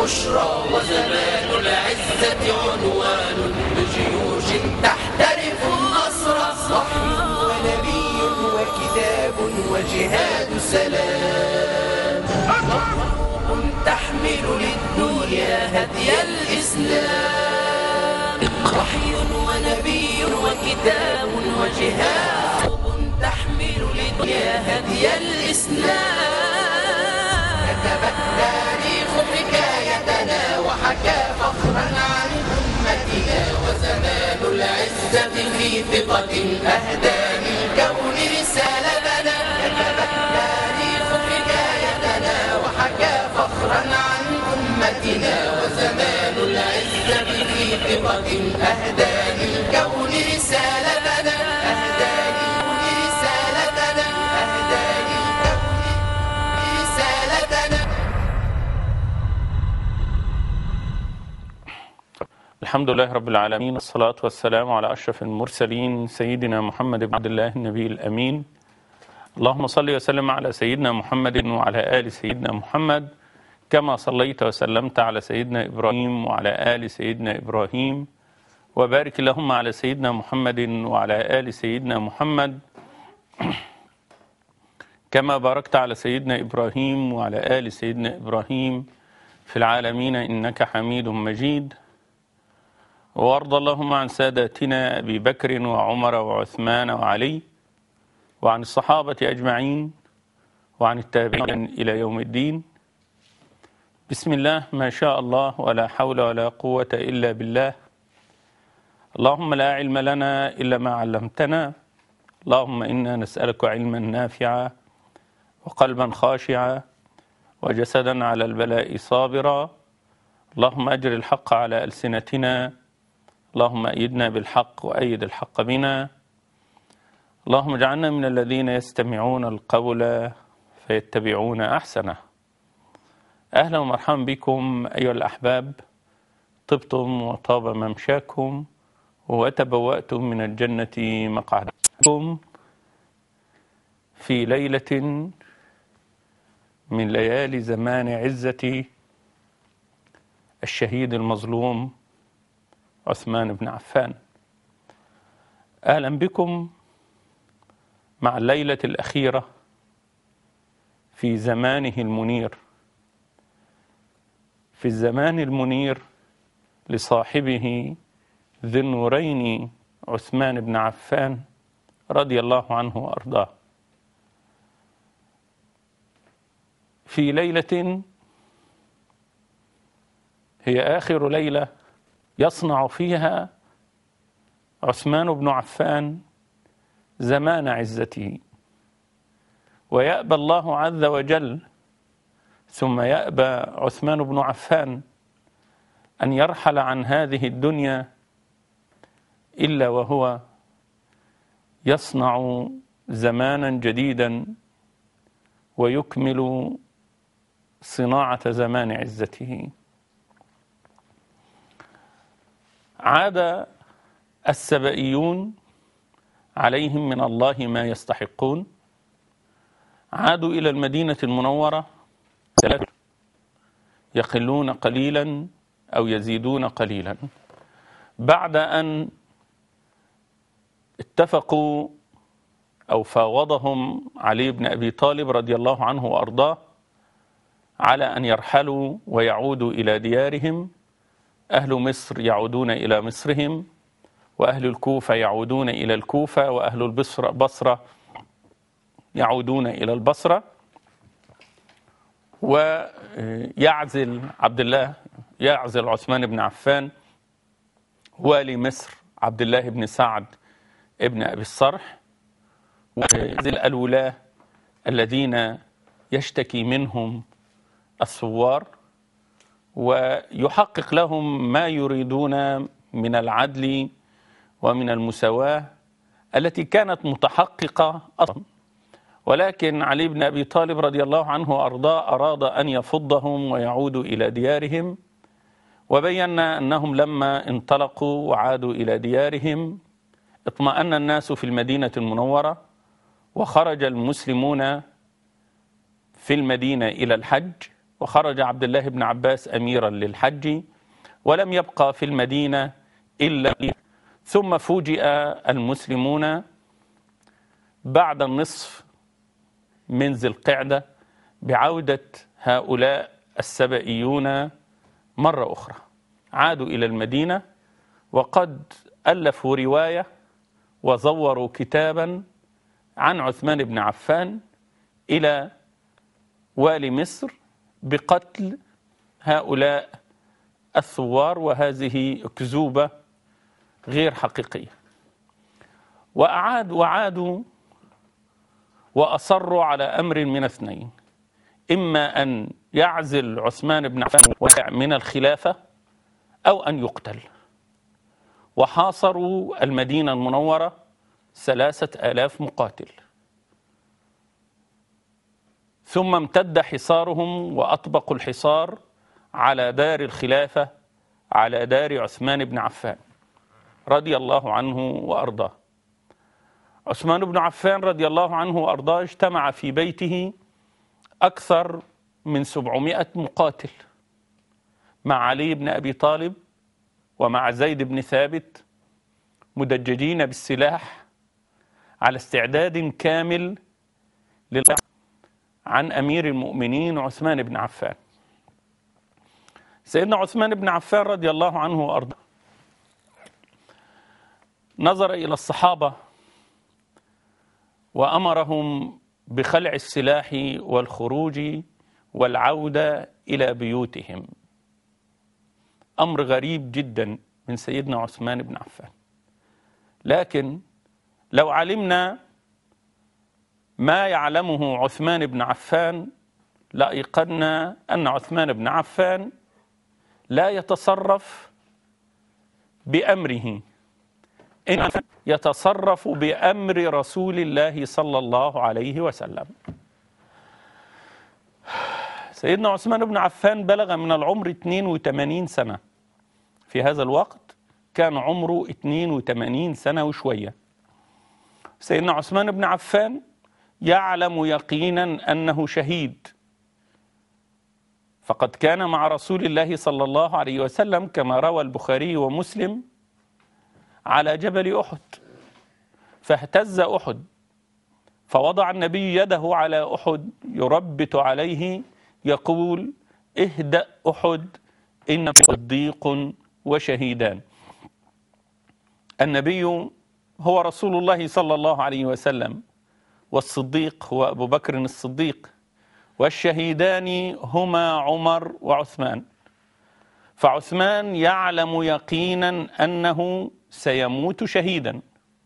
البشرى وزمان العزة عنوان بجيوش تحترف النصر. وحي ونبي وكتاب وجهاد سلام، وحروب تحمل للدنيا هدي الإسلام. وحي ونبي وكتاب وجهاد تحمل للدنيا هدي الإسلام. كتب التاريخ حكايتنا وحكى فخرا عن أمتنا، وزمان العزة في ثقة أهدى للكون رسالتنا. كتب التاريخ حكايتنا وحكى فخرا عن أمتنا، وزمان العزة في ثقة أهدى للكون رسالتنا. أهدى للكون رسالتنا. أهدى للكون رسالتنا. الحمد لله رب العالمين، والصلاة والسلام على أشرف المرسلين سيدنا محمد بن عبد الله النبي الأمين. اللهم صل وسلم على سيدنا محمد وعلى آل سيدنا محمد كما صليت وسلمت على سيدنا إبراهيم وعلى آل سيدنا إبراهيم، وبارك اللهم على سيدنا محمد وعلى آل سيدنا محمد كما باركت على سيدنا إبراهيم وعلى آل سيدنا إبراهيم في العالمين إنك حميد مجيد. وارض اللهم عن ساداتنا أبي بكر وعمر وعثمان وعلي، وعن الصحابة أجمعين، وعن التابعين إلى يوم الدين. بسم الله ما شاء الله ولا حول ولا قوة إلا بالله. اللهم لا علم لنا إلا ما علمتنا. اللهم إنا نسألك علما نافعا وقلبا خاشعا وجسدا على البلاء صابرا. اللهم أجر الحق على ألسنتنا. اللهم أيدنا بالحق وأيد الحق بنا. اللهم اجعلنا من الذين يستمعون القول فيتبعون أحسنه. أهلا ومرحبا بكم أيها الأحباب، طبتم وطاب ممشاكم وتبوأتم من الجنة مقعدكم في ليلة من ليالي زمان عزة الشهيد المظلوم عثمان بن عفان. أهلا بكم مع الليلة الأخيرة في زمانه المنير، في الزمان المنير لصاحبه ذي النورين عثمان بن عفان رضي الله عنه وأرضاه، في ليلة هي آخر ليلة يصنع فيها عثمان بن عفان زمان عزته، ويأبى الله عز وجل ثم يأبى عثمان بن عفان أن يرحل عن هذه الدنيا إلا وهو يصنع زمانا جديدا ويكمل صناعة زمان عزته. عاد السبئيون عليهم من الله ما يستحقون، عادوا إلى المدينة المنورة يقلون قليلا أو يزيدون قليلا، بعد أن اتفقوا أو فاوضهم علي بن أبي طالب رضي الله عنه وأرضاه على أن يرحلوا ويعودوا إلى ديارهم. أهل مصر يعودون إلى مصرهم، وأهل الكوفة يعودون إلى الكوفة، وأهل البصرة يعودون إلى البصرة. ويعزل عثمان بن عفان والي مصر عبد الله بن سعد ابن أبي الصرح، ويعزل الولاة الذين يشتكي منهم الثوار، ويحقق لهم ما يريدون من العدل ومن المساواة التي كانت متحققة أصلا. ولكن علي بن أبي طالب رضي الله عنه وأرضاه أراد أن يفضهم ويعودوا إلى ديارهم، وبينا أنهم لما انطلقوا وعادوا إلى ديارهم اطمأن الناس في المدينة المنورة، وخرج المسلمون في المدينة إلى الحج، وخرج عبد الله بن عباس أميرا للحج، ولم يبقى في المدينة إلا ثم فوجئ المسلمون بعد النصف من ذي القعدة بعودة هؤلاء السبئيون مرة أخرى. عادوا إلى المدينة وقد ألفوا رواية وزوروا كتابا عن عثمان بن عفان إلى والي مصر بقتل هؤلاء الثوار، وهذه أكذوبة غير حقيقية. وعادوا وأصروا على أمر من اثنين: إما أن يعزل عثمان بن عفان من الخلافة أو أن يقتل. وحاصروا المدينة المنورة 3000 مقاتل، ثم امتد حصارهم وأطبقوا الحصار على دار الخلافة، على دار عثمان بن عفان رضي الله عنه وأرضاه. عثمان بن عفان رضي الله عنه وأرضاه اجتمع في بيته أكثر من 700 مقاتل مع علي بن أبي طالب ومع زيد بن ثابت، مدججين بالسلاح على استعداد كامل للدفاع عن أمير المؤمنين عثمان بن عفان. سيدنا عثمان بن عفان رضي الله عنه وأرضاه نظر إلى الصحابة وأمرهم بخلع السلاح والخروج والعودة إلى بيوتهم. أمر غريب جدا من سيدنا عثمان بن عفان، لكن لو علمنا ما يعلمه عثمان بن عفان لأيقنا أن عثمان بن عفان لا يتصرف بأمره، إن يتصرف بأمر رسول الله صلى الله عليه وسلم. سيدنا عثمان بن عفان بلغ من العمر 82 سنة. في هذا الوقت كان عمره 82 سنة وشوية. سيدنا عثمان بن عفان يعلم يقينا أنه شهيد، فقد كان مع رسول الله صلى الله عليه وسلم كما روى البخاري ومسلم على جبل أحد، فاهتز أحد، فوضع النبي يده على أحد يربت عليه يقول: اهدأ أحد إن صديق وشهيدان. النبي هو رسول الله صلى الله عليه وسلم، والصديق هو أبو بكر الصديق، والشهيدان هما عمر وعثمان. فعثمان يعلم يقينا أنه سيموت شهيدا.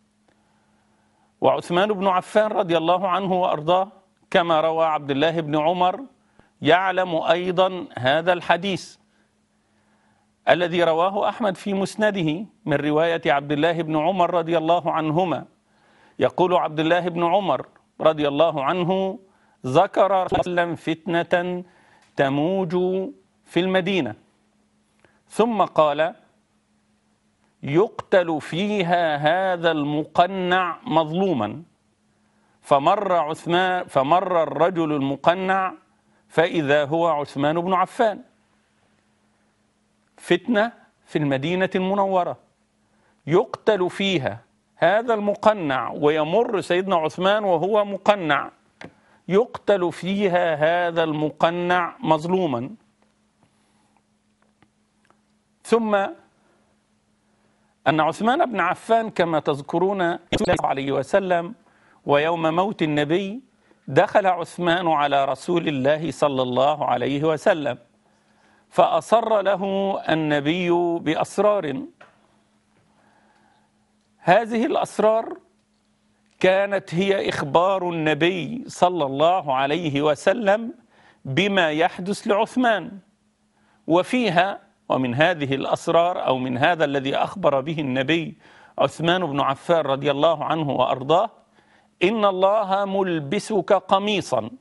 وعثمان بن عفان رضي الله عنه وأرضاه كما روى عبد الله بن عمر يعلم أيضا هذا الحديث الذي رواه أحمد في مسنده من رواية عبد الله بن عمر رضي الله عنهما. يقول عبد الله بن عمر رضي الله عنه: ذكر رسول فتنة تموج في المدينة، ثم قال: يقتل فيها هذا المقنع مظلوما. فمر الرجل المقنع فإذا هو عثمان بن عفان. فتنة في المدينة المنورة يقتل فيها هذا المقنع، ويمر سيدنا عثمان وهو مقنع، يقتل فيها هذا المقنع مظلوما. ثم أن عثمان بن عفان كما تذكرون صلى الله عليه وسلم ويوم موت النبي دخل عثمان على رسول الله صلى الله عليه وسلم، فأصر له النبي بأسرار. هذه الأسرار كانت هي إخبار النبي صلى الله عليه وسلم بما يحدث لعثمان. وفيها ومن هذه الأسرار أو من هذا الذي أخبر به النبي عثمان بن عفان رضي الله عنه وأرضاه: إن الله ملبسك قميصا،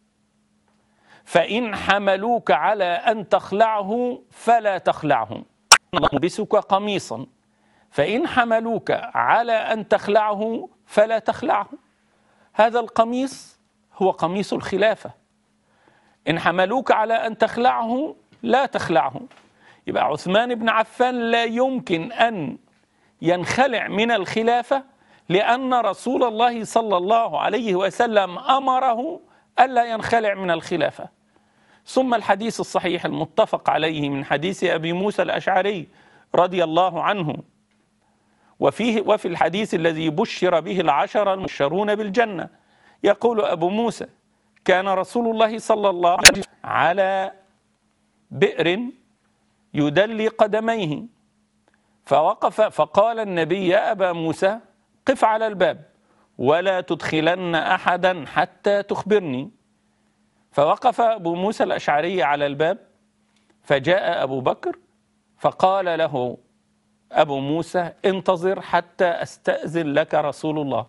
فإن حملوك على أن تخلعه فلا تخلعه. الله ملبسك قميصا، فإن حملوك على أن تخلعه فلا تخلعه. هذا القميص هو قميص الخلافة. إن حملوك على أن تخلعه لا تخلعه. يبقى عثمان بن عفان لا يمكن أن ينخلع من الخلافة، لأن رسول الله صلى الله عليه وسلم أمره ألا ينخلع من الخلافة. ثم الحديث الصحيح المتفق عليه من حديث أبي موسى الأشعري رضي الله عنه، وفي الحديث الذي بشر به العشرة المبشرون بالجنة، يقول أبو موسى: كان رسول الله صلى الله عليه وسلم على بئر يدلي قدميه، فوقف فقال النبي: يا أبا موسى قف على الباب ولا تدخلن أحدا حتى تخبرني. فوقف أبو موسى الأشعري على الباب، فجاء أبو بكر فقال له أبو موسى: انتظر حتى أستأذن لك رسول الله.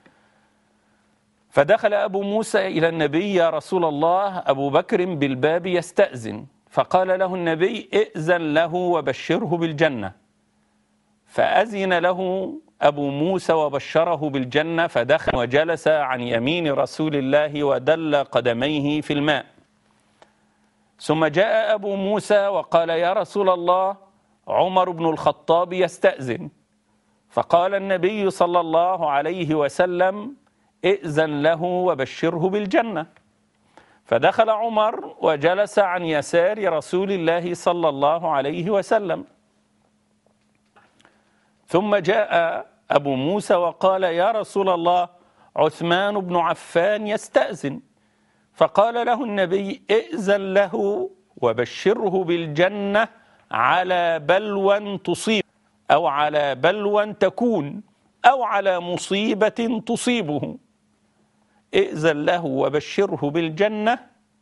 فدخل أبو موسى إلى النبي: يا رسول الله، أبو بكر بالباب يستأذن. فقال له النبي: ائذن له وبشره بالجنة. فأذن له أبو موسى وبشره بالجنة، فدخل وجلس عن يمين رسول الله ودل قدميه في الماء. ثم جاء أبو موسى وقال: يا رسول الله، عمر بن الخطاب يستأذن. فقال النبي صلى الله عليه وسلم: ائذن له وبشره بالجنة. فدخل عمر وجلس عن يسار رسول الله صلى الله عليه وسلم. ثم جاء أبو موسى وقال: يا رسول الله، عثمان بن عفان يستأذن. فقال له النبي: ائذن له وبشره بالجنة على بلوى تصيب، أو على بلوى تكون، أو على مصيبة تصيبه. ائذن له وبشره بالجنة،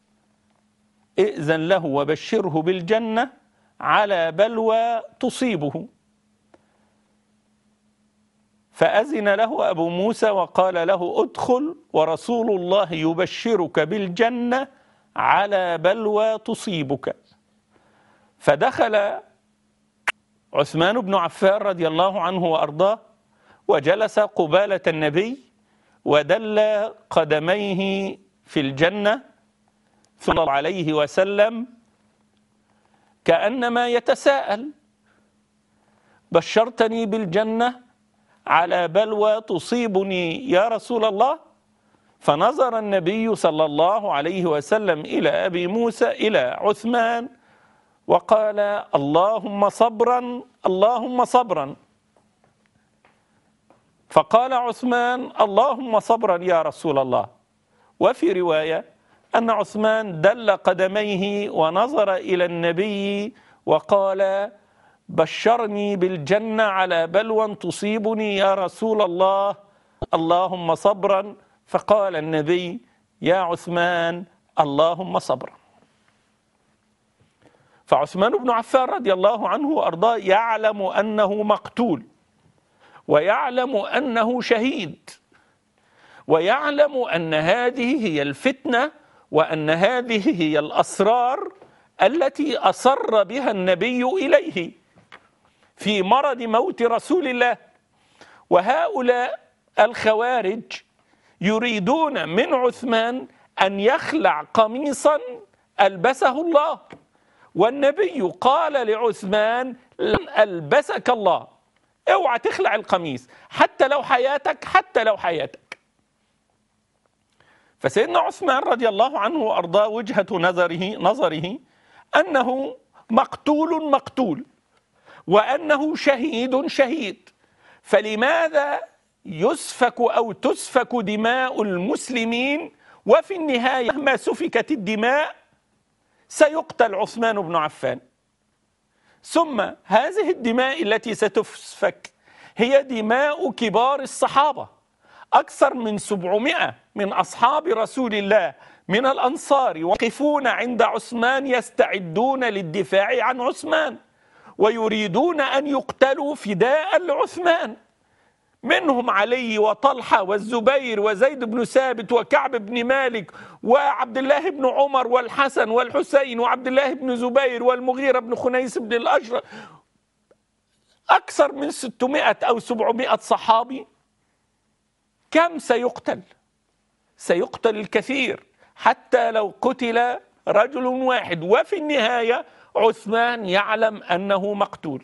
ائذن له وبشره بالجنة على بلوى تصيبه. فأذن له أبو موسى وقال له: ادخل ورسول الله يبشرك بالجنة على بلوى تصيبك. فدخل عثمان بن عفان رضي الله عنه وأرضاه وجلس قبالة النبي ودل قدميه في الجنة صلى الله عليه وسلم، كأنما يتساءل: بشرتني بالجنة على بلوى تصيبني يا رسول الله؟ فنظر النبي صلى الله عليه وسلم إلى أبي موسى إلى عثمان وقال: اللهم صبرا، اللهم صبرا. فقال عثمان: اللهم صبرا يا رسول الله. وفي رواية أن عثمان دل قدميه ونظر إلى النبي وقال: بشرني بالجنة على بلوى تصيبني يا رسول الله، اللهم صبرا. فقال النبي: يا عثمان، اللهم صبرا. فعثمان بن عفان رضي الله عنه وأرضاه يعلم أنه مقتول، ويعلم أنه شهيد، ويعلم أن هذه هي الفتنة، وأن هذه هي الأسرار التي أصر بها النبي إليه في مرض موت رسول الله. وهؤلاء الخوارج يريدون من عثمان أن يخلع قميصا ألبسه الله، والنبي قال لعثمان: لن ألبسك الله، اوعى تخلع القميص حتى لو حياتك، حتى لو حياتك. فسيدنا عثمان رضي الله عنه وأرضاه وجهة نظره أنه مقتول وأنه شهيد. فلماذا يسفك أو تسفك دماء المسلمين، وفي النهاية مهما سفكت الدماء سيقتل عثمان بن عفان؟ ثم هذه الدماء التي ستسفك هي دماء كبار الصحابة، أكثر من 700 من أصحاب رسول الله من الأنصار يقفون عند عثمان يستعدون للدفاع عن عثمان، ويريدون أن يقتلوا فداء لعثمان، منهم علي وطلحة والزبير وزيد بن ثابت وكعب بن مالك وعبد الله بن عمر والحسن والحسين وعبد الله بن زبير والمغيرة بن خنيس بن الأشرف، أكثر من 600 أو 700 صحابي. كم سيقتل؟ سيقتل الكثير، حتى لو قتل رجل واحد، وفي النهاية عثمان يعلم أنه مقتول.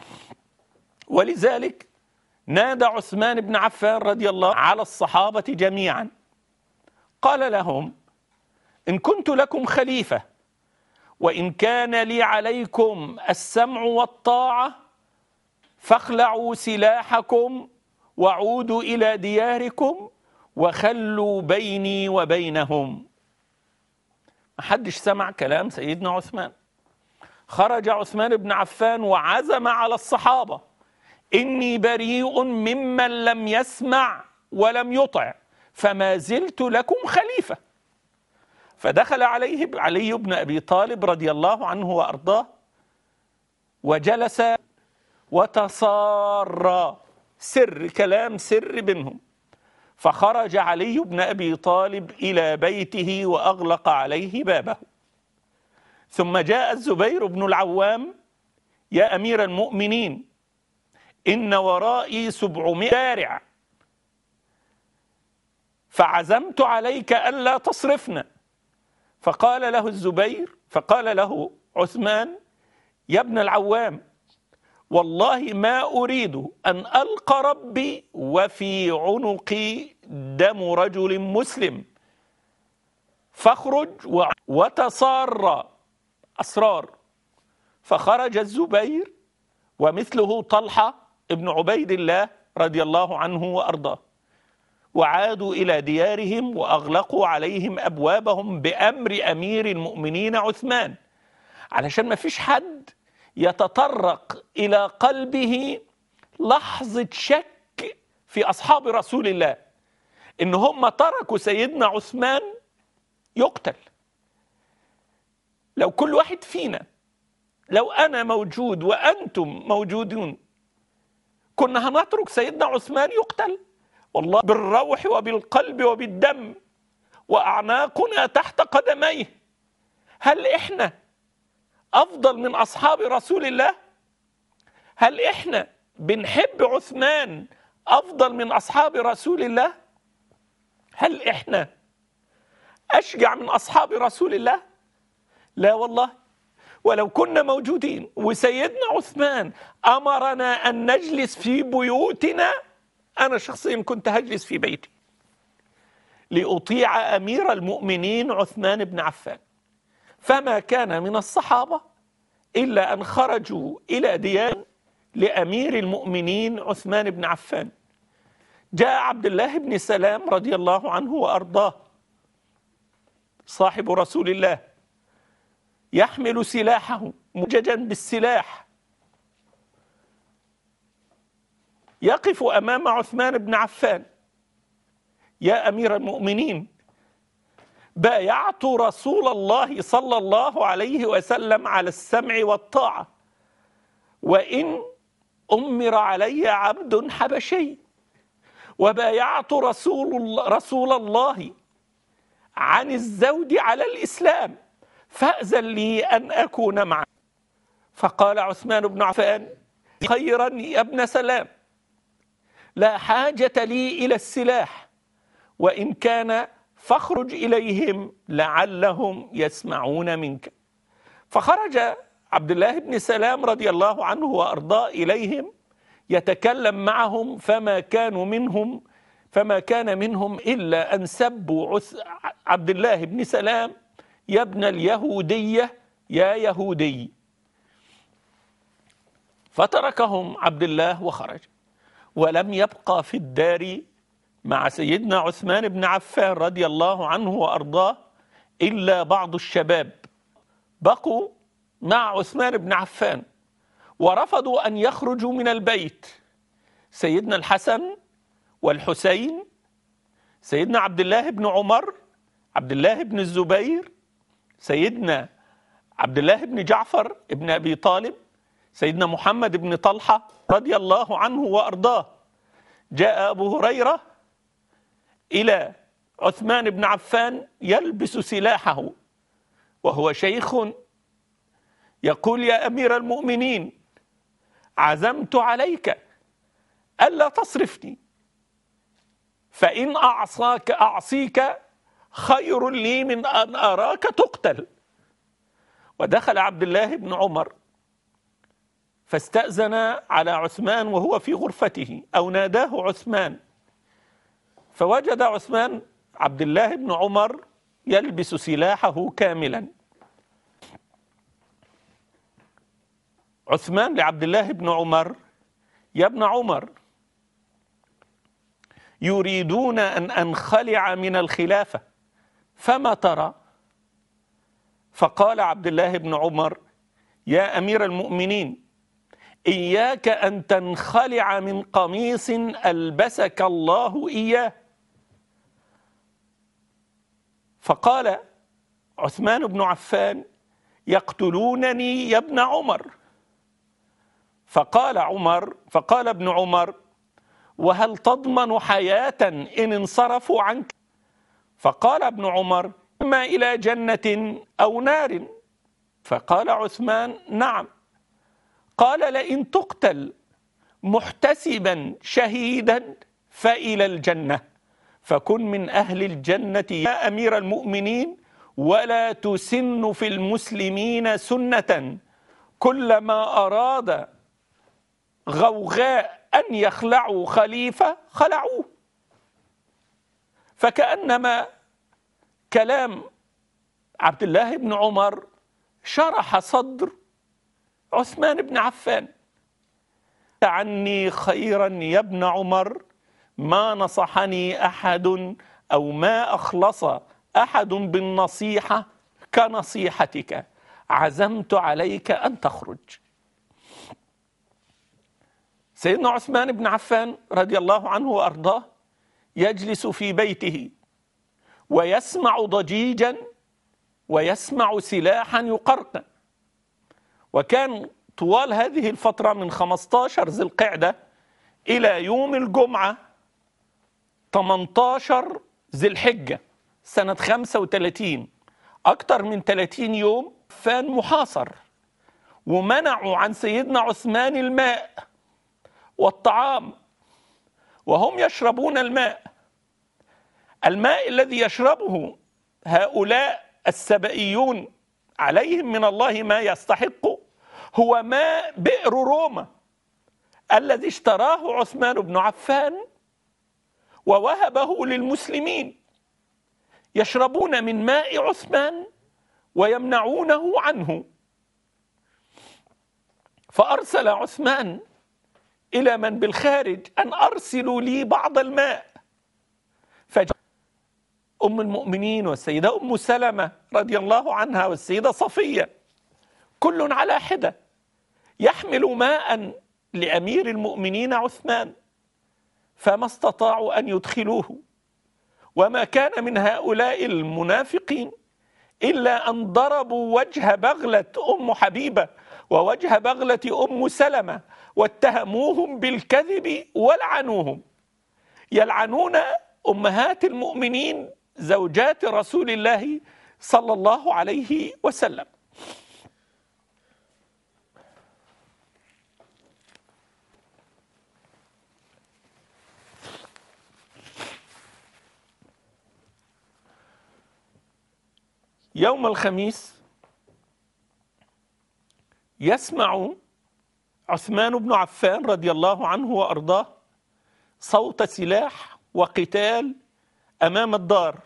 ولذلك نادى عثمان بن عفان رضي الله على الصحابة جميعا، قال لهم: إن كنت لكم خليفة وإن كان لي عليكم السمع والطاعة فاخلعوا سلاحكم وعودوا إلى دياركم وخلوا بيني وبينهم. محدش سمع كلام سيدنا عثمان. خرج عثمان بن عفان وعزم على الصحابة: إني بريء ممن لم يسمع ولم يطع، فما زلت لكم خليفة. فدخل عليه علي بن أبي طالب رضي الله عنه وأرضاه، وجلس وتصارى كلام سر بينهم. فخرج علي بن أبي طالب إلى بيته وأغلق عليه بابه. ثم جاء الزبير بن العوام: يا أمير المؤمنين، إن ورائي 700 دارع، فعزمت عليك ألا تصرفنا. فقال له عثمان: يا ابن العوام، والله ما أريد أن ألقى ربي وفي عنقي دم رجل مسلم، فاخرج وتصارى أسرار. فخرج الزبير ومثله طلحة ابن عبيد الله رضي الله عنه وأرضاه، وعادوا إلى ديارهم وأغلقوا عليهم أبوابهم بأمر أمير المؤمنين عثمان، علشان ما فيش حد يتطرق إلى قلبه لحظة شك في أصحاب رسول الله إن هم تركوا سيدنا عثمان يقتل. لو كل واحد فينا، لو أنا موجود وأنتم موجودون، كنا هنترك سيدنا عثمان يقتل؟ والله بالروح وبالقلب وبالدم، وأعناقنا تحت قدميه. هل إحنا أفضل من أصحاب رسول الله؟ هل إحنا بنحب عثمان أفضل من أصحاب رسول الله؟ هل إحنا أشجع من أصحاب رسول الله؟ لا والله. ولو كنا موجودين وسيدنا عثمان أمرنا أن نجلس في بيوتنا، أنا شخصيا كنت هجلس في بيتي لأطيع أمير المؤمنين عثمان بن عفان. فما كان من الصحابة إلا أن خرجوا إلى ديار لأمير المؤمنين عثمان بن عفان. جاء عبد الله بن سلام رضي الله عنه وأرضاه صاحب رسول الله، يحمل سلاحه مججا بالسلاح، يقف أمام عثمان بن عفان: يا أمير المؤمنين، بايعت رسول الله صلى الله عليه وسلم على السمع والطاعة، وإن أمر علي عبد حبشي، وبايعت رسول الله عن الزود على الإسلام، فأذن لي أن أكون معه. فقال عثمان بن عفان: خيرا يا ابن سلام، لا حاجة لي إلى السلاح، وإن كان فاخرج إليهم لعلهم يسمعون منك. فخرج عبد الله بن سلام رضي الله عنه وأرضاه إليهم يتكلم معهم، فما كان منهم إلا أن سبوا عبد الله بن سلام: يا ابن اليهودية يا يهودي. فتركهم عبد الله وخرج، ولم يبقى في الدار مع سيدنا عثمان بن عفان رضي الله عنه وأرضاه إلا بعض الشباب بقوا مع عثمان بن عفان، ورفضوا أن يخرجوا من البيت: سيدنا الحسن والحسين، سيدنا عبد الله بن عمر، عبد الله بن الزبير، سيدنا عبد الله بن جعفر بن أبي طالب، سيدنا محمد بن طلحة رضي الله عنه وأرضاه. جاء أبو هريرة إلى عثمان بن عفان يلبس سلاحه وهو شيخ، يقول: يا أمير المؤمنين، عزمت عليك ألا تصرفني، فإن أعصيك خير لي من أن أراك تقتل. ودخل عبد الله بن عمر فاستأذن على عثمان وهو في غرفته، أو ناداه عثمان، فوجد عثمان عبد الله بن عمر يلبس سلاحه كاملا. عثمان لعبد الله بن عمر: يا ابن عمر، يريدون أن أنخلع من الخلافة، فما ترى؟ فقال عبد الله بن عمر: يا أمير المؤمنين، إياك أن تنخلع من قميص ألبسك الله إياه. فقال عثمان بن عفان: يقتلونني يا ابن عمر. فقال ابن عمر: وهل تضمن حياة إن انصرفوا عنك؟ فقال ابن عمر: إما إلى جنة أو نار. فقال عثمان: نعم. قال: لئن تقتل محتسبا شهيدا فإلى الجنة، فكن من أهل الجنة يا أمير المؤمنين، ولا تسن في المسلمين سنة، كلما أراد غوغاء أن يخلعوا خليفة خلعوه. فكأنما كلام عبد الله بن عمر شرح صدر عثمان بن عفان. عني خيرا يا ابن عمر، ما نصحني أحد أو ما أخلص أحد بالنصيحة كنصيحتك، عزمت عليك أن تخرج. سيدنا عثمان بن عفان رضي الله عنه وأرضاه يجلس في بيته ويسمع ضجيجا ويسمع سلاحا يقرقع. وكان طوال هذه الفترة من 15 ذي القعدة إلى يوم الجمعة 18 ذي الحجة سنة 35، أكثر من 30 يوم فان محاصر، ومنعوا عن سيدنا عثمان الماء والطعام، وهم يشربون الماء الذي يشربه هؤلاء السبئيون عليهم من الله ما يستحق، هو ماء بئر روما الذي اشتراه عثمان بن عفان ووهبه للمسلمين. يشربون من ماء عثمان ويمنعونه عنه. فأرسل عثمان إلى من بالخارج أن أرسلوا لي بعض الماء. فجاء أم المؤمنين والسيدة أم سلمة رضي الله عنها والسيدة صفية، كل على حدة يحمل ماء لأمير المؤمنين عثمان، فما استطاعوا أن يدخلوه. وما كان من هؤلاء المنافقين إلا أن ضربوا وجه بغلة أم حبيبة ووجه بغلة أم سلمة واتهموهم بالكذب ولعنوهم، يلعنون أمهات المؤمنين زوجات رسول الله صلى الله عليه وسلم. يوم الخميس يسمع عثمان بن عفان رضي الله عنه وأرضاه صوت سلاح وقتال أمام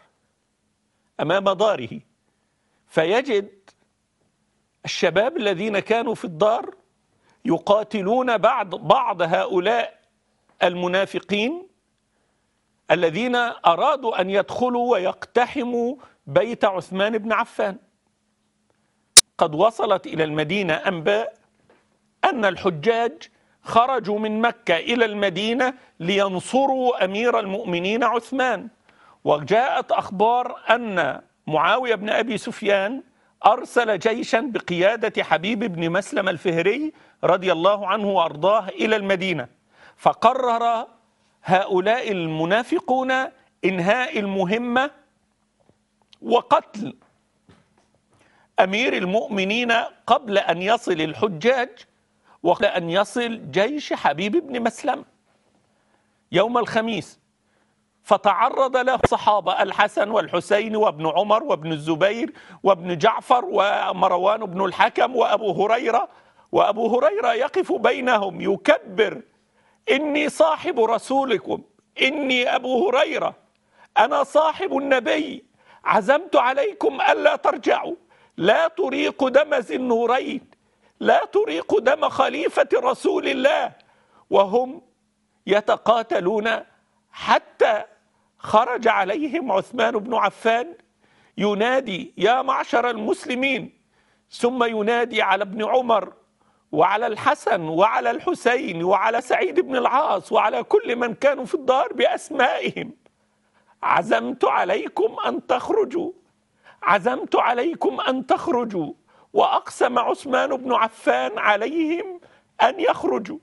داره، فيجد الشباب الذين كانوا في الدار يقاتلون بعض هؤلاء المنافقين الذين أرادوا أن يدخلوا ويقتحموا بيت عثمان بن عفان. قد وصلت إلى المدينة أنباء أن الحجاج خرجوا من مكة إلى المدينة لينصروا أمير المؤمنين عثمان، وجاءت أخبار أن معاوية بن أبي سفيان أرسل جيشا بقيادة حبيب بن مسلم الفهري رضي الله عنه وأرضاه إلى المدينة. فقرر هؤلاء المنافقون إنهاء المهمة وقتل أمير المؤمنين قبل أن يصل الحجاج وقبل أن يصل جيش حبيب بن مسلم يوم الخميس. فتعرض له الصحابة الحسن والحسين وابن عمر وابن الزبير وابن جعفر ومروان بن الحكم وأبو هريرة يقف بينهم يكبر: إني صاحب رسولكم، إني أبو هريرة، أنا صاحب النبي، عزمت عليكم ألا ترجعوا، لا تريق دم ذي النورين، لا تريق دم خليفة رسول الله. وهم يتقاتلون حتى خرج عليهم عثمان بن عفان ينادي: يا معشر المسلمين، ثم ينادي على ابن عمر وعلى الحسن وعلى الحسين وعلى سعيد بن العاص وعلى كل من كانوا في الدار بأسمائهم: عزمت عليكم أن تخرجوا، عزمت عليكم أن تخرجوا. وأقسم عثمان بن عفان عليهم أن يخرجوا.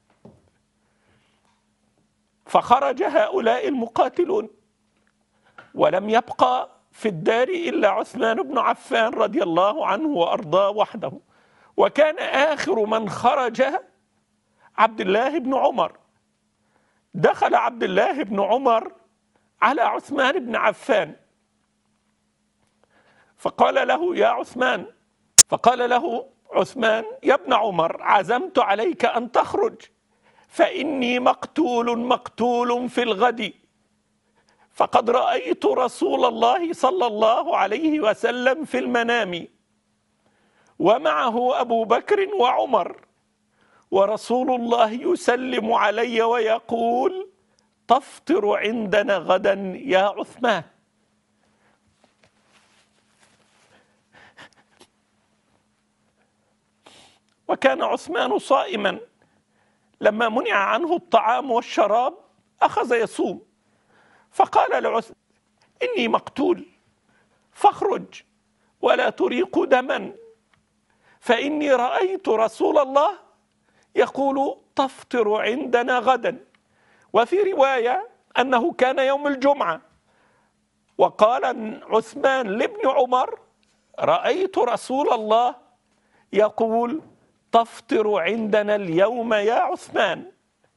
فخرج هؤلاء المقاتلون، ولم يبقى في الدار إلا عثمان بن عفان رضي الله عنه وأرضاه وحده. وكان آخر من خرج عبد الله بن عمر. دخل عبد الله بن عمر على عثمان بن عفان فقال له: يا عثمان، فقال له عثمان: يا ابن عمر، عزمت عليك أن تخرج، فإني مقتول في الغد، فقد رأيت رسول الله صلى الله عليه وسلم في المنام، ومعه أبو بكر وعمر، ورسول الله يسلم علي ويقول: تفطر عندنا غدا يا عثمان. وكان عثمان صائما، لما منع عنه الطعام والشراب أخذ يصوم. فقال لعثمان: إني مقتول، فاخرج ولا تريق دما، فإني رأيت رسول الله يقول: تفطر عندنا غدا. وفي رواية أنه كان يوم الجمعة، وقال عثمان لابن عمر: رأيت رسول الله يقول: تفطر عندنا اليوم يا عثمان.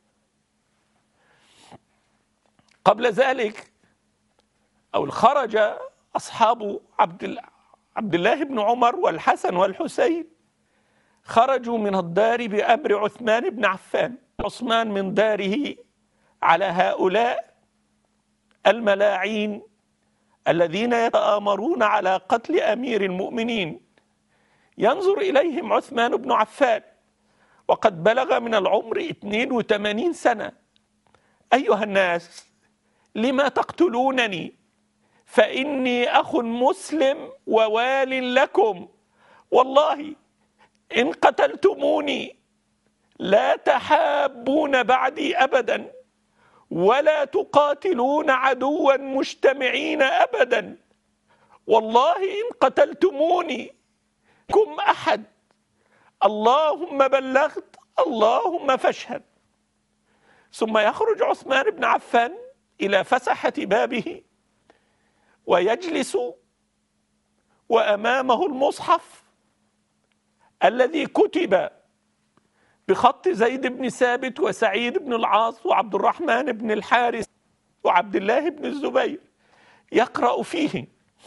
قبل ذلك خرج أصحاب عبد الله بن عمر والحسن والحسين، خرجوا من الدار بأمر عثمان بن عفان. عثمان من داره على هؤلاء الملاعين الذين يتآمرون على قتل أمير المؤمنين. ينظر إليهم عثمان بن عفان وقد بلغ من العمر 82 سنة: أيها الناس، لما تقتلونني؟ فإني أخ مسلم ووال لكم، والله إن قتلتموني لا تحابون بعدي أبدا، ولا تقاتلون عدوا مجتمعين أبدا، والله إن قتلتموني كم أحد، اللهم بلغت، اللهم فاشهد. ثم يخرج عثمان بن عفان إلى فسحة بابه ويجلس، وأمامه المصحف الذي كتب بخط زيد بن ثابت وسعيد بن العاص وعبد الرحمن بن الحارث وعبد الله بن الزبير، يقرأ فيه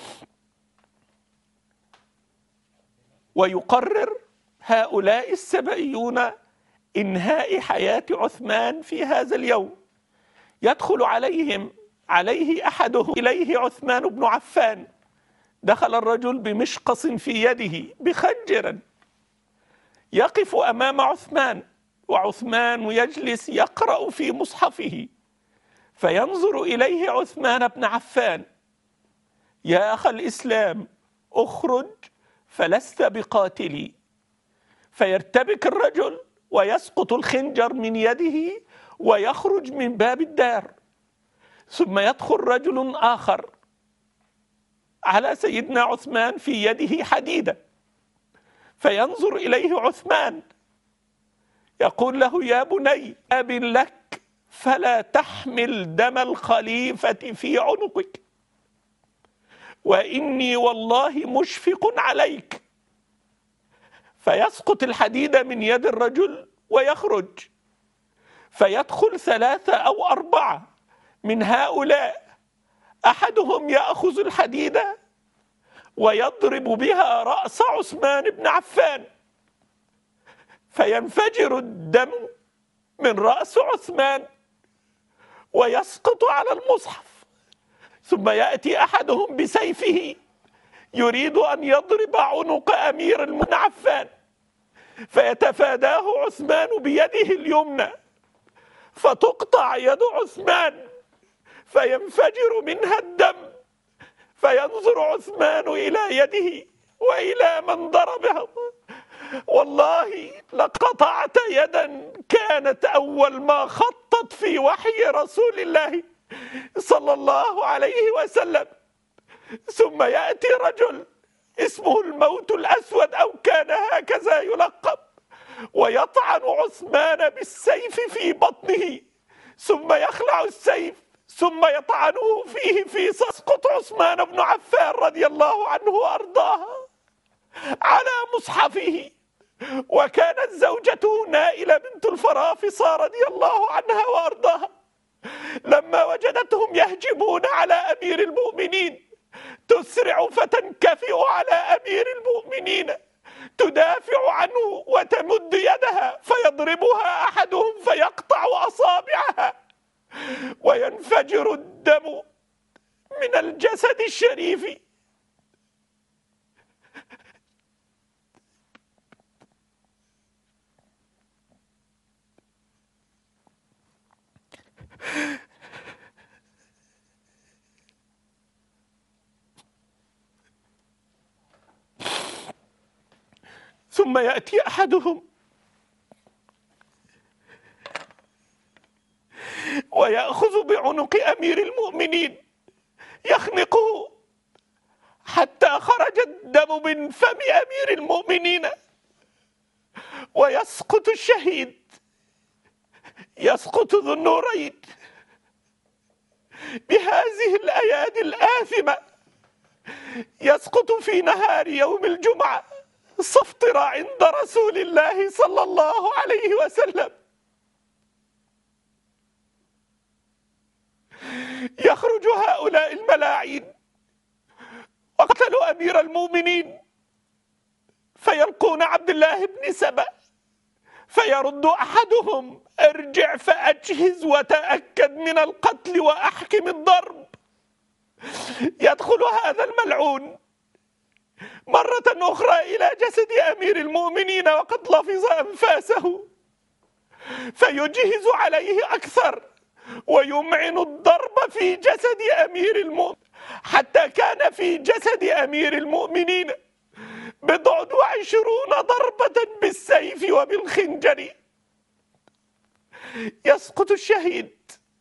ويقرر هؤلاء السبئيون إنهاء حياة عثمان في هذا اليوم. يدخل عليه أحدهم إليه عثمان بن عفان. دخل الرجل بمشقص في يده بخنجر، يقف أمام عثمان، وعثمان يجلس يقرأ في مصحفه، فينظر إليه عثمان بن عفان: يا أخ الإسلام، اخرج فلست بقاتلي. فيرتبك الرجل ويسقط الخنجر من يده ويخرج من باب الدار. ثم يدخل رجل آخر على سيدنا عثمان في يده حديدة، فينظر إليه عثمان يقول له: يا بني، أب لك فلا تحمل دم الخليفة في عنقك، وإني والله مشفق عليك. فيسقط الحديد من يد الرجل ويخرج، فيدخل 3 أو 4 من هؤلاء أحدهم يأخذ الحديدة ويضرب بها رأس عثمان بن عفان، فينفجر الدم من رأس عثمان ويسقط على المصحف. ثم يأتي أحدهم بسيفه يريد أن يضرب عنق أمير المؤمنين عفان، فيتفاداه عثمان بيده اليمنى فتقطع يد عثمان فينفجر منها الدم، فينظر عثمان إلى يده وإلى من ضربه: والله لقطعت يدا كانت أول ما خطت في وحي رسول الله صلى الله عليه وسلم. ثم يأتي رجل اسمه الموت الأسود أو كان هكذا يلقب، ويطعن عثمان بالسيف في بطنه، ثم يخلع السيف ثم يطعنه فيه فيسقط عثمان بن عفان رضي الله عنه وأرضاه على مصحفه. وكانت زوجته نائلة بنت الفرافصة رضي الله عنها وأرضاها لما وجدتهم يهجمون على أمير المؤمنين تسرع فتنكفئ على أمير المؤمنين تدافع عنه وتمد يدها فيضربها أحدهم فيقطع أصابعها وينفجر الدم من الجسد الشريف. ثم يأتي أحدهم ويأخذ بعنق أمير المؤمنين يخنقه حتى خرج الدم من فم أمير المؤمنين، ويسقط الشهيد، يسقط ذو النورين بهذه الأيادي الآثمة، يسقط في نهار يوم الجمعة صفطر عند رسول الله صلى الله عليه وسلم. يخرج هؤلاء الملاعين وقتلوا أمير المؤمنين، فيلقون عبد الله بن سبأ فيرد أحدهم: ارجع فأجهز وتأكد من القتل وأحكم الضرب. يدخل هذا الملعون مرة أخرى إلى جسد أمير المؤمنين وقد لفظ أنفاسه، فيجهز عليه أكثر ويمعن الضرب في جسد أمير المؤمنين، حتى كان في جسد أمير المؤمنين 20 ضربة بالسيف وبالخنجر. يسقط الشهيد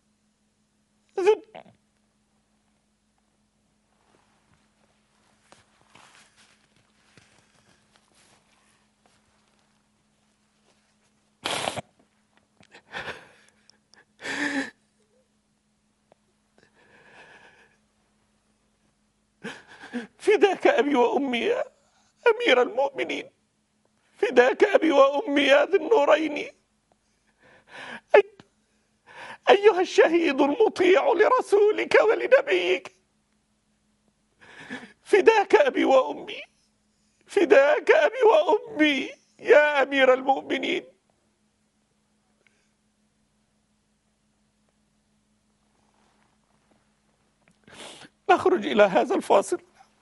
فداك أبي وأمي يا أمير المؤمنين، فداك أبي وأمي يا ذي النورين، أيها الشهيد المطيع لرسولك ولنبيك، فداك أبي وأمي، فداك أبي وأمي يا أمير المؤمنين. نخرج إلى هذا الفاصل.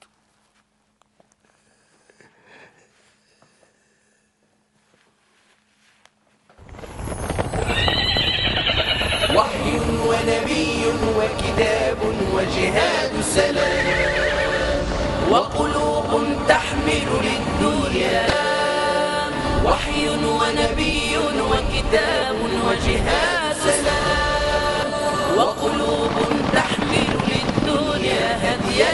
وحي ونبي وكتاب وجهاد سلام وقلوب تحمل للدنيا. وحي ونبي وكتاب وجهاد سلام وقلوب تحمل للدنيا هدي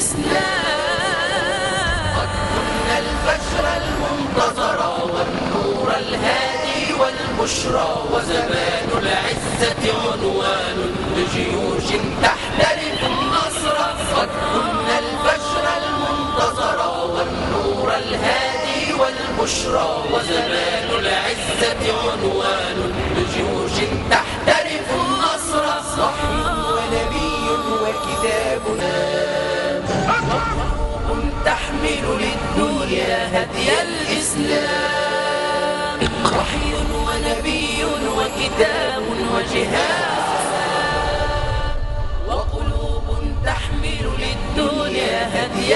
الإسلام. قد كنا البشر المنتظر والنور الهادي والبشرى وزمان العزة عنوان لجيوش تحترف النصر. قد كنا البشر المنتظر والنور الهادي والبشرى وزمان العزة عنوان لجيوش تحترف النصر. وحي هدي الإسلام. وحي ونبي وكتاب وجهاد وقلوب تحمل للدنيا هدي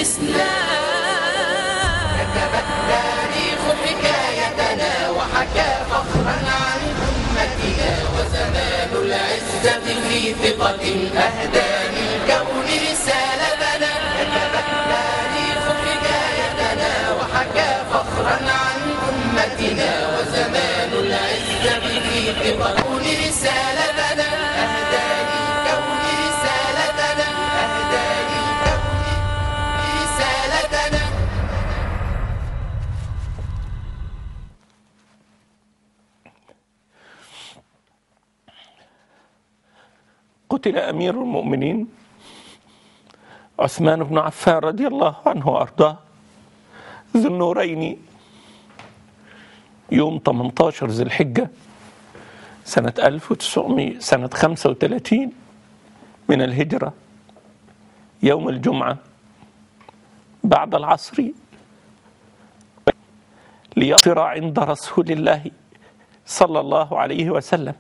الإسلام. كتب التاريخ حكايتنا وحكى فخرا عن أمتنا، وزمان العزة في ثقة أهدى للكون رسالتنا. كتب التاريخ حكايتنا وحكى فخرا عن أمتنا، وزمان العزة في ثقة رسالتنا. أهدى للكون رسالتنا، أهدى للكون رسالتنا. قتل أمير المؤمنين عثمان بن عفان رضي الله عنه وأرضاه ذو النورين يوم 18 ذي الحجة سنة 35 من الهجرة، يوم الجمعة بعد العصر، ليفطر عند رسول الله صلى الله عليه وسلم.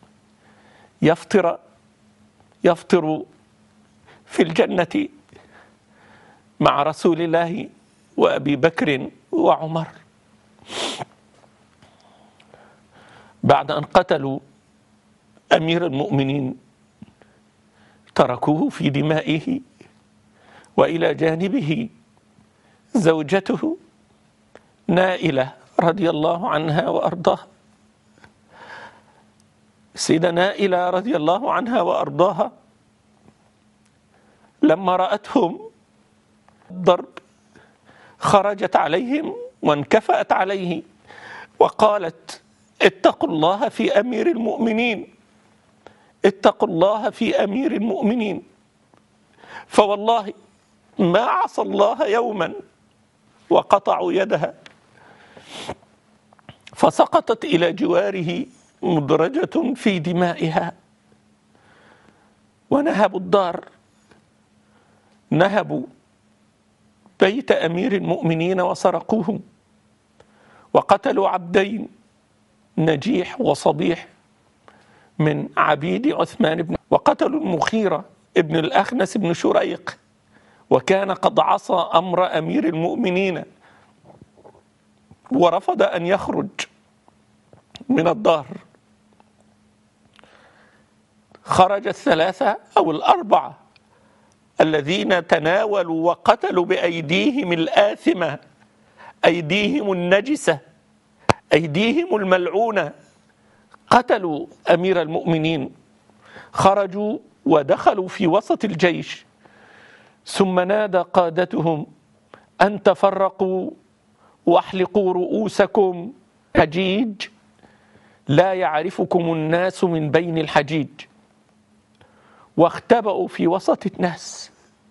يفطر في الجنة مع رسول الله وأبي بكر وعمر، بعد أن قتلوا أمير المؤمنين تركوه في دمائه، وإلى جانبه زوجته نائلة رضي الله عنها وأرضاها. السيدة نائلة رضي الله عنها وأرضاها لما رأتهم الضرب خرجت عليهم وانكفأت عليه وقالت: اتقوا الله في أمير المؤمنين، اتقوا الله في أمير المؤمنين، فوالله ما عصى الله يوما وقطعوا يدها. فسقطت إلى جواره مدرجة في دمائها، ونهبوا الدار، نهبوا بيت أمير المؤمنين وسرقوه، وقتلوا عبدين نجيح وصبيح من عبيد عثمان بن، وقتلوا المخيرة ابن الأخنس بن شريق، وكان قد عصى أمر أمير المؤمنين ورفض أن يخرج من الدار. خرج الثلاثة أو الأربعة الذين تناولوا وقتلوا بأيديهم الآثمة، أيديهم النجسة، أيديهم الملعونة، قتلوا أمير المؤمنين. خرجوا ودخلوا في وسط الجيش، ثم نادى قادتهم أن تفرقوا واحلقوا رؤوسكم، حجيج لا يعرفكم الناس من بين الحجيج. واختبأوا في وسط الناس.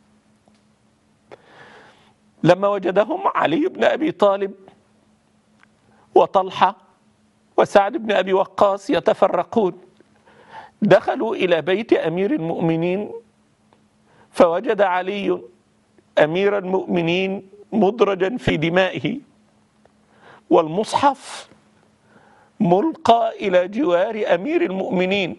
لما وجدهم علي بن أبي طالب وطلحة وسعد بن أبي وقاص يتفرقون، دخلوا إلى بيت أمير المؤمنين، فوجد علي أمير المؤمنين مدرجا في دمائه، والمصحف ملقى إلى جوار أمير المؤمنين.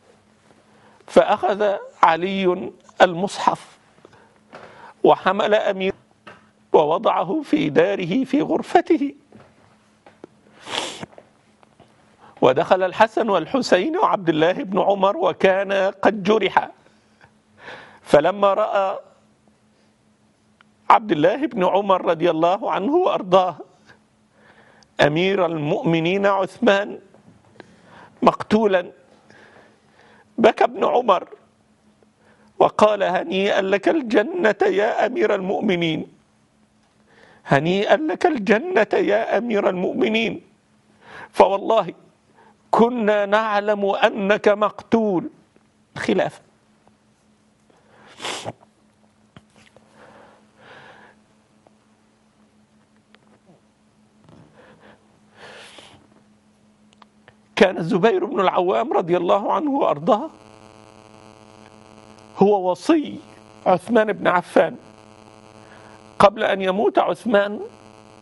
فأخذ علي المصحف وحمل أمير ووضعه في داره في غرفته، ودخل الحسن والحسين وعبد الله بن عمر وكان قد جرح. فلما رأى عبد الله بن عمر رضي الله عنه وأرضاه أمير المؤمنين عثمان مقتولا، بكى ابن عمر وقال: هنيئا لك الجنة يا أمير المؤمنين، هنيئا لك الجنة يا أمير المؤمنين، فوالله كنا نعلم أنك مقتول. خلافة. كان الزبير بن العوام رضي الله عنه وأرضاه هو وصي عثمان بن عفان. قبل أن يموت عثمان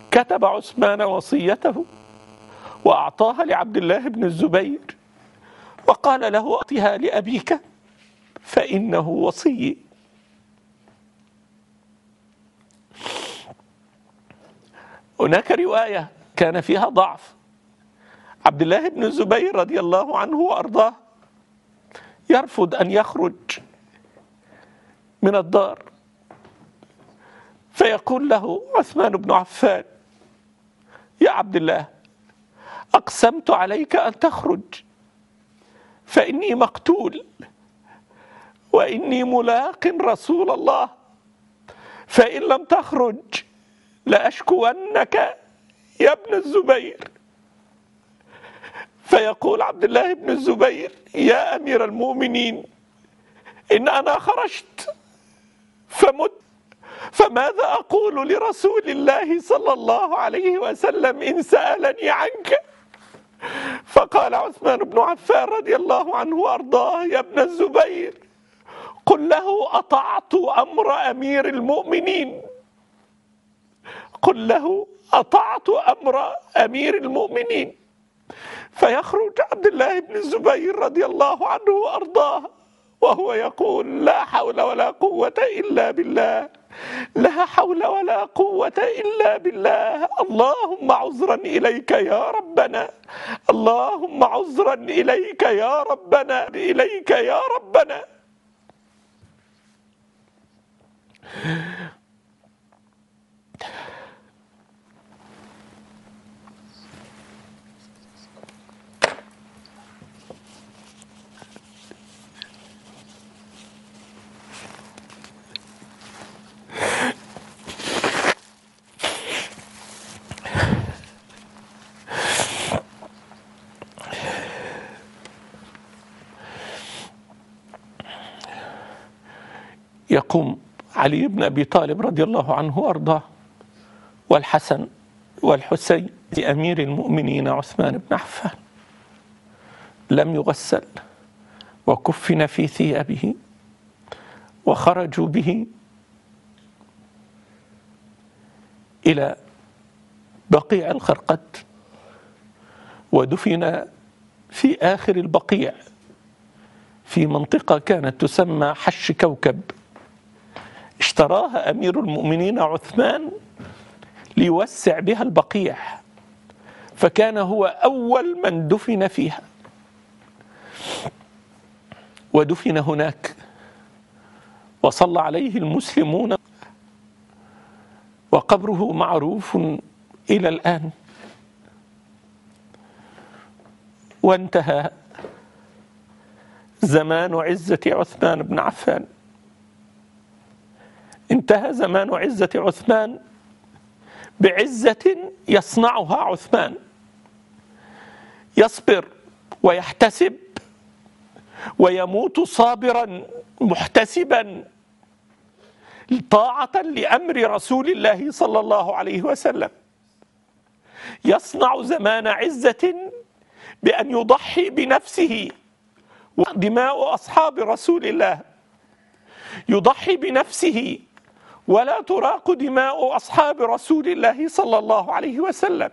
كتب عثمان وصيته وأعطاها لعبد الله بن الزبير وقال له أعطها لأبيك فإنه وصي. هناك رواية كان فيها ضعف. عبد الله بن الزبير رضي الله عنه وأرضاه يرفض أن يخرج من الدار، فيقول له عثمان بن عفان: يا عبد الله، أقسمت عليك أن تخرج فإني مقتول وإني ملاق رسول الله، فإن لم تخرج لأشكونك يا ابن الزبير. فيقول عبد الله بن الزبير: يا أمير المؤمنين، إن أنا خرجت فمت، فماذا أقول لرسول الله صلى الله عليه وسلم إن سألني عنك؟ فقال عثمان بن عفان رضي الله عنه وأرضاه: يا ابن الزبير، قل له أطعت أمر أمير المؤمنين، قل له أطعت أمر أمير المؤمنين. فيخرج عبد الله بن الزبير رضي الله عنه وأرضاه وهو يقول: لا حول ولا قوة إلا بالله، لا حول ولا قوة إلا بالله، اللهم عذرا إليك يا ربنا، اللهم عذرا إليك يا ربنا، إليك يا ربنا. يقوم علي بن أبي طالب رضي الله عنه وأرضاه والحسن والحسين لأمير المؤمنين عثمان بن عفان، لم يغسل وكفن في ثيابه، وخرجوا به إلى بقيع الخرقد، ودفن في آخر البقيع في منطقة كانت تسمى حش كوكب، اشتراها أمير المؤمنين عثمان ليوسع بها البقيع، فكان هو أول من دفن فيها، ودفن هناك وصلى عليه المسلمون، وقبره معروف إلى الآن. وانتهى زمان عزة عثمان بن عفان، انتهى زمان عزة عثمان بعزة يصنعها عثمان، يصبر ويحتسب ويموت صابرا محتسبا طاعة لأمر رسول الله صلى الله عليه وسلم. يصنع زمان عزة بأن يضحي بنفسه ودماء أصحاب رسول الله، يضحي بنفسه ولا تراق دماء أصحاب رسول الله صلى الله عليه وسلم.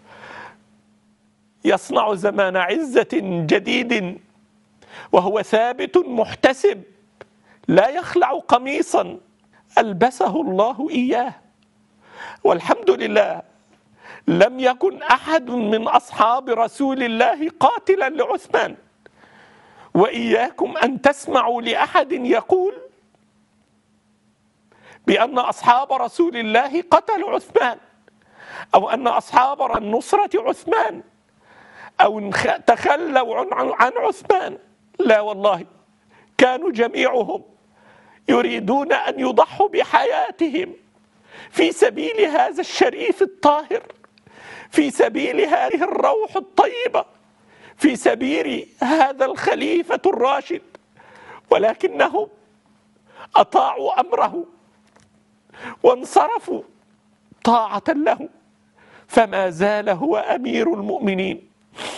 يصنع زمان عزة جديد وهو ثابت محتسب، لا يخلع قميصا ألبسه الله إياه. والحمد لله لم يكن أحد من أصحاب رسول الله قاتلا لعثمان، وإياكم أن تسمعوا لأحد يقول بأن أصحاب رسول الله قتلوا عثمان، أو أن أصحاب النصرة عثمان، أو تخلوا عن عثمان. لا والله، كانوا جميعهم يريدون أن يضحوا بحياتهم في سبيل هذا الشريف الطاهر، في سبيل هذه الروح الطيبة، في سبيل هذا الخليفة الراشد، ولكنهم أطاعوا أمره وانصرفوا طاعة له، فما زال هو أمير المؤمنين.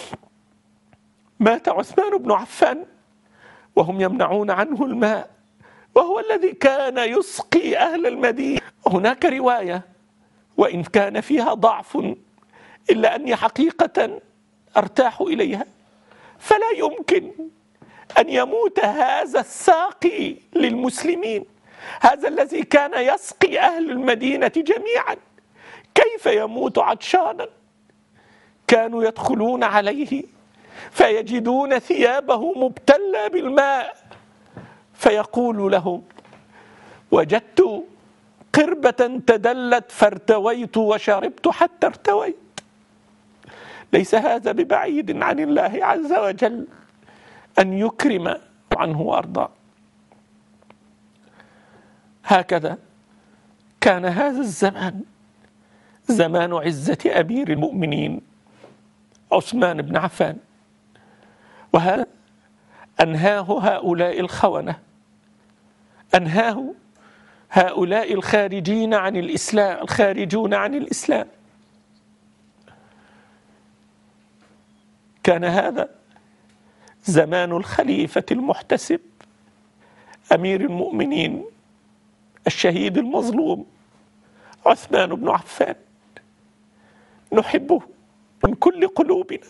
مات عثمان بن عفان وهم يمنعون عنه الماء، وهو الذي كان يسقي أهل المدينة. هناك رواية وإن كان فيها ضعف إلا أني حقيقة أرتاح إليها. فلا يمكن أن يموت هذا الساقي للمسلمين، هذا الذي كان يسقي أهل المدينة جميعا، كيف يموت عطشانا؟ كانوا يدخلون عليه فيجدون ثيابه مبتلة بالماء، فيقول لهم: وجدت قربة تدلت فارتويت وشربت حتى ارتويت. ليس هذا ببعيد عن الله عز وجل أن يكرم عنه وأرضاه. هكذا كان هذا الزمان زمان عزة أمير المؤمنين عثمان بن عفان، وهذا أنهاه هؤلاء الخونة، أنهاه هؤلاء الخارجين عن الإسلام، الخارجون عن الإسلام. كان هذا زمان الخليفة المحتسب أمير المؤمنين الشهيد المظلوم عثمان بن عفان. نحبه من كل قلوبنا،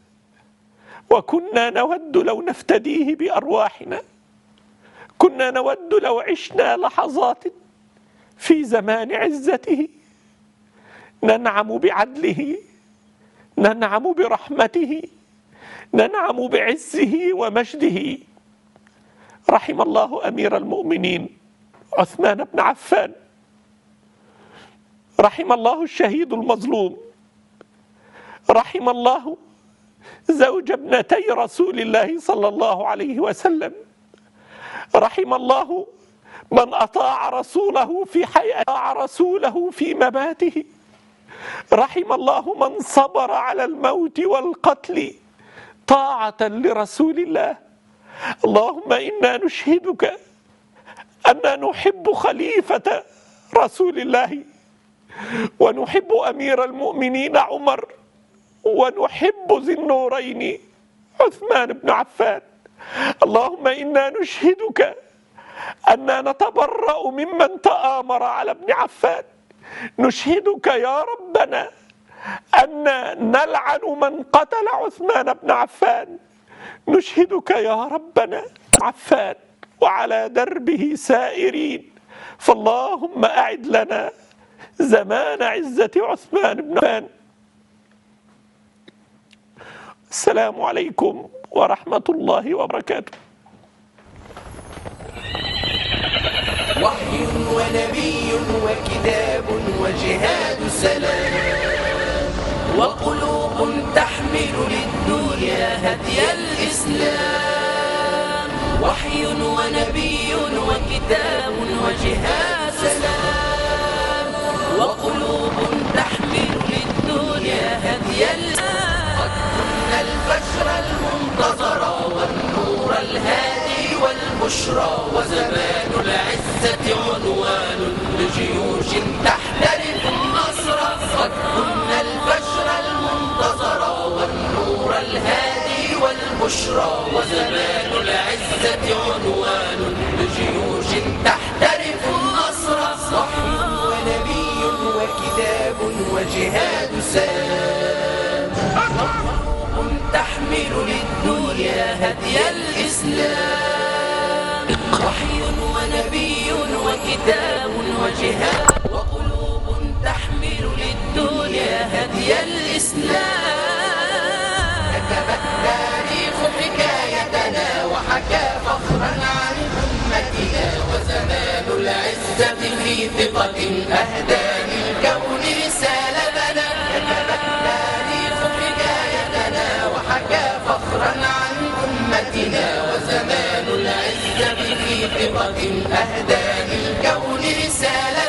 وكنا نود لو نفتديه بأرواحنا، كنا نود لو عشنا لحظات في زمان عزته ننعم بعدله، ننعم برحمته، ننعم بعزه ومجده. رحم الله أمير المؤمنين عثمان بن عفان، رحم الله الشهيد المظلوم، رحم الله زوج ابنتي رسول الله صلى الله عليه وسلم، رحم الله من أطاع رسوله في حياته، أطاع رسوله في مماته، رحم الله من صبر على الموت والقتل طاعة لرسول الله. اللهم إنا نشهدك أننا نحب خليفة رسول الله، ونحب أمير المؤمنين عمر، ونحب ذي النورين عثمان بن عفان. اللهم إنا نشهدك أننا نتبرأ ممن تآمر على ابن عفان، نشهدك يا ربنا أن نلعن من قتل عثمان بن عفان، نشهدك يا ربنا عفان وعلى دربه سائرين. فاللهم أعد لنا زمان عزة عثمان بن عفان. السلام عليكم ورحمة الله وبركاته. وحي ونبي وكتاب وجهاد سلام، وقلوب تحمل للدنيا هدي الإسلام. وحي ونبي وكتاب وجهاد سلام، وقلوب تحمل للدنيا هدي الإسلام. قد كنا البشر المنتظر والنور الهادي والبشرى، وزمان العزة عنوان لجيوش تحترف النصر. قد كنا البشر المنتظر والنور الهادي والبشرى، وزمان العزة عنوان لجيوش تحترف النصر. وحي ونبي وكتاب وجهاد سلام، وقلوب تحمل للدنيا هدي الإسلام. وحي ونبي وكتاب وجهاد، وقلوب تحمل للدنيا هدي الإسلام. كتب التاريخ حكايتنا وحكى فخرا عن أمتنا، وزمان العزة في ثقة أهدى للكون رسالتنا. كتب التاريخ حكايتنا وحكى فخرا عن أمتنا، وزمان العزة في ثقة أهدى للكون رسالتنا.